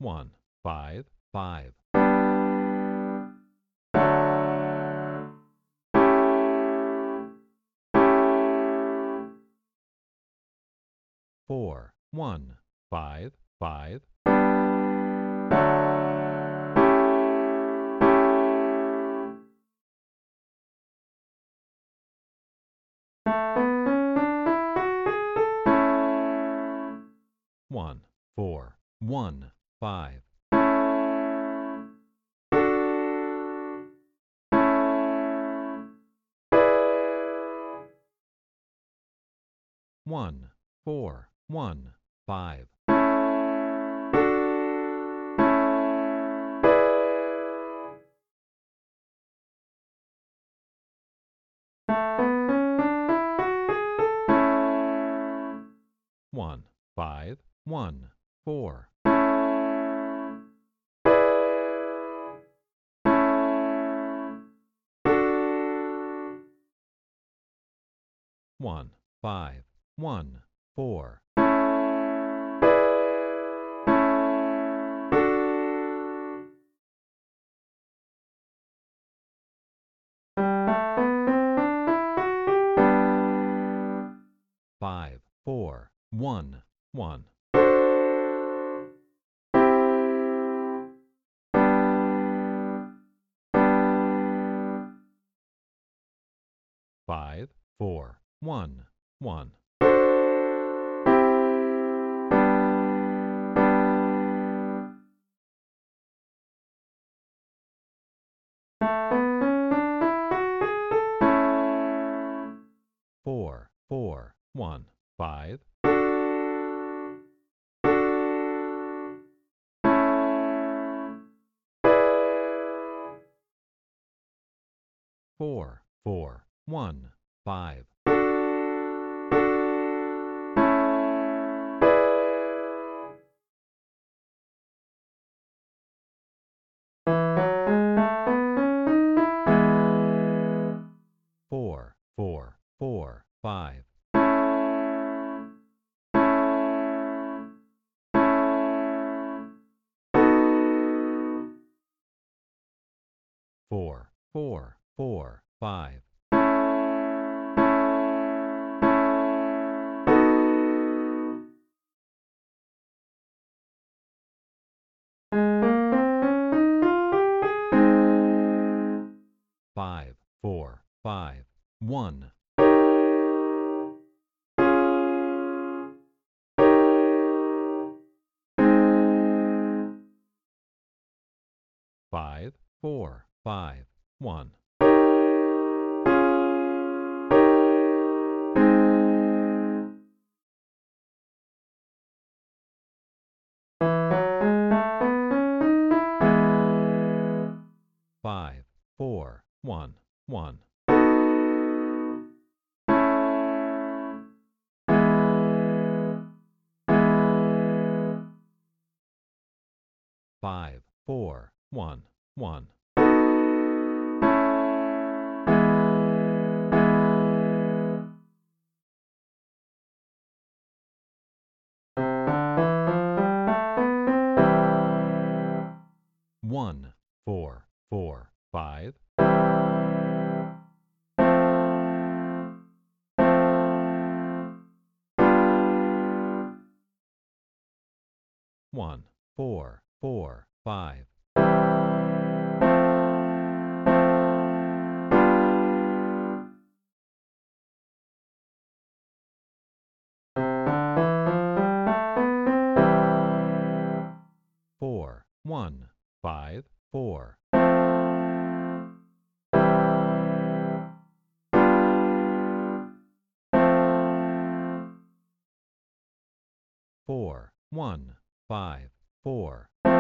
1, 5, 5. 4, 1, 5, 5. 1, 4, 1, 5. 1, 4, 1, 5. 1, 5, 1, 4. 1, 5, 1, 4. 5, 4, 1, 1. 5, 4, 1, 1. 4, 4, 1, 5. 4, 4, 1, 5. 4, 4, 4, 5. 4, 4, 4, 5. 5, 4, 5, 1. 5, 4, 5, 1. 5, 4, 1, 1. 5, 4, 1, 1. 1, 4, 4, 5. 1, 4, 4, 5. 4, 1, 5, 4. 4, 1, 5, 4.